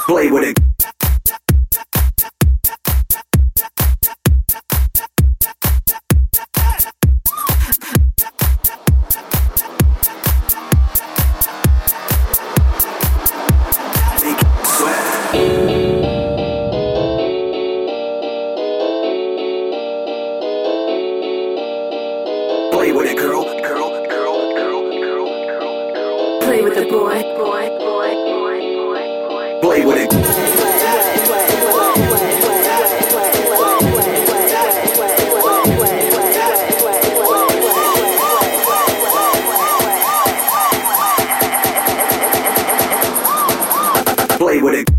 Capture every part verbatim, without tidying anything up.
Play with it. Play with it, girl, girl, girl, girl, girl, girl, girl. Play with the boy, boy, boy, boy, boy, boy. Play with it. Play with it.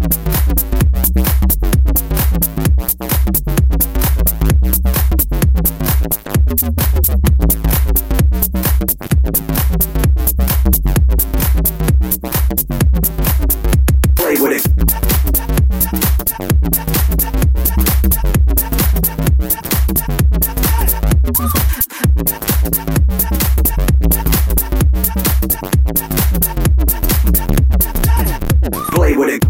Play with it. Play with it.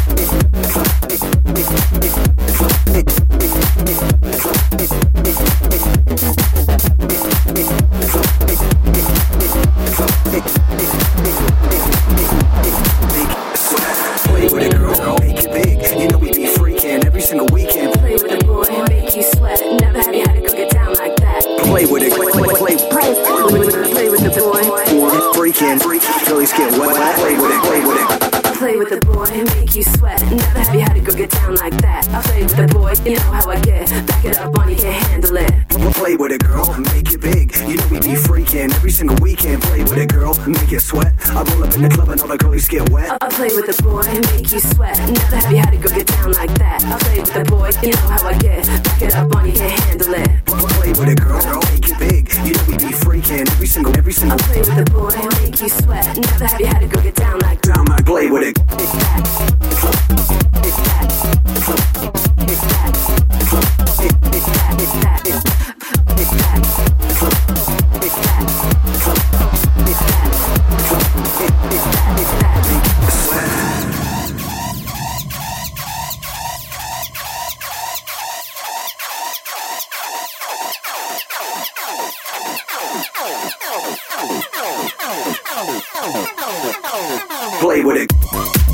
Play with it, girl, make it big. You know we be freaking every single weekend. Play with the boy and make you sweat. Never have you had to go get down like that. Play with it, play, play, play, play, Play with, play with the boy. freaking, freaking, Phillies get wet. Play with it, play with it. Play with the boy and make you sweat. Never have you had to go get down like that. I play with the boy, you know how I get. Back it up on you, can't handle it. Play with it, girl, make it big. You know we be freaking every single weekend. Play with it, girl, make it sweat. I roll up in the club and all the girlies get wet. I play with the boy and make you sweat. Never have you had to go get down like that. I play with the boy, you know how I get. Back it up on you, can't handle it. Play with it, girl, make it big. You know we be freaking every single, every I single. play with the boy and make you sweat. Never have you had to go get down like that. Down like play with it. It's that. It's that. It's that. It's that. It's that. It's that. It's that. It's that. It's that. It's that. Play with it.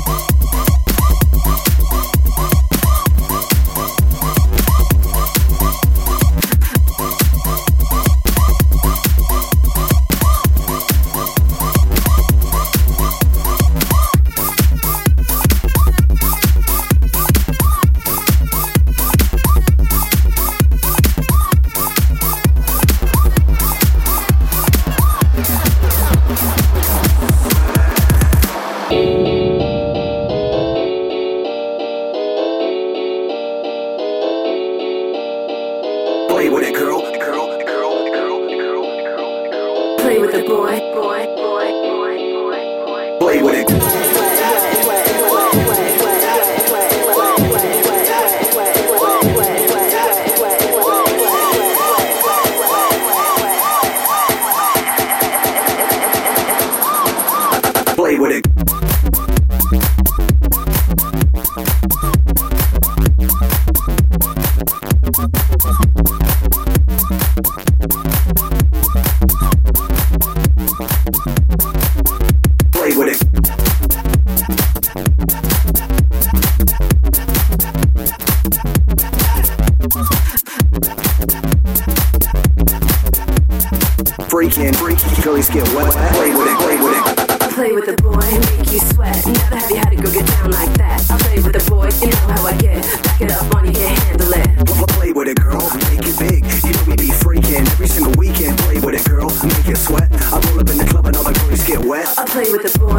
Play with it, girl, girl, girl, girl, girl, girl, girl. Play with the boy, boy, boy, boy, boy, boy. Play with it. Play with it. Play with it. Freaking, freaking, girlies get wet. Play with it, play with it. Play with the boy and make you sweat. Never have you had to go get down like that. I play with the boy, you know how I get. Back it up on you, can't handle it. Play with it, girl, make it big. You know we be freaking every single weekend. Play with it, girl, make it sweat. I roll up in the club and all the girlies get wet. I play with the boy